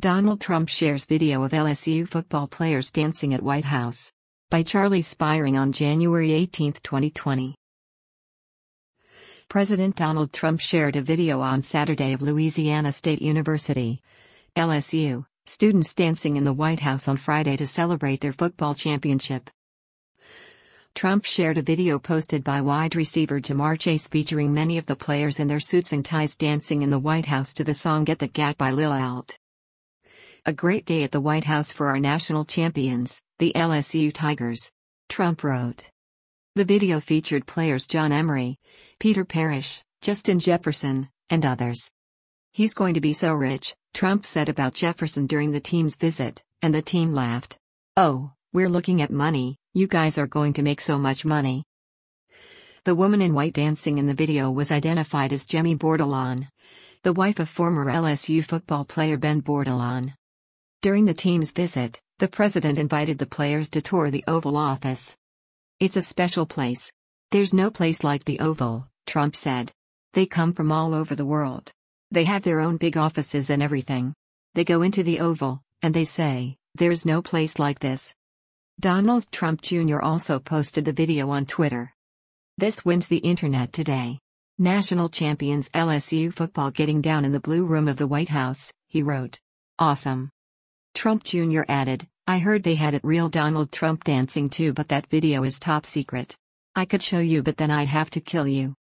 Donald Trump shares video of LSU football players dancing at White House. By Charlie Spiring on January 18, 2020. President Donald Trump shared a video on Saturday of Louisiana State University, LSU, students dancing in the White House on Friday to celebrate their football championship. Trump shared a video posted by wide receiver Ja'Marr Chase featuring many of the players in their suits and ties dancing in the White House to the song Get the Gat by Lil Alt. A great day at the White House for our national champions, the LSU Tigers, Trump wrote. The video featured players John Emery, Peter Parrish, Justin Jefferson, and others. He's going to be so rich, Trump said about Jefferson during the team's visit, and the team laughed. Oh, we're looking at money, you guys are going to make so much money. The woman in white dancing in the video was identified as Jemmy Bordelon, the wife of former LSU football player Ben Bordelon. During the team's visit, the president invited the players to tour the Oval Office. It's a special place. There's no place like the Oval, Trump said. They come from all over the world. They have their own big offices and everything. They go into the Oval, and they say, there's no place like this. Donald Trump Jr. also posted the video on Twitter. This wins the internet today. National champions LSU football getting down in the Blue Room of the White House, he wrote. Awesome. Trump Jr. added, I heard they had it real Donald Trump dancing too, but that video is top secret. I could show you, but then I'd have to kill you.